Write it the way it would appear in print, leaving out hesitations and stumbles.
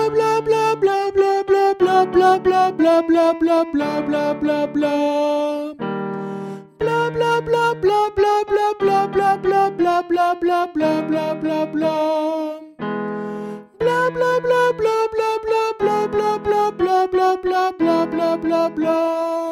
blah blah blah blah blah blah blah blah blah blah blah blah blah blah blah. Blah blah blah blah blah blah blah blah blah blah blah blah blah blah blah blah. Blah blah blah blah blah blah blah blah blah blah blah blah blah blah blah blah.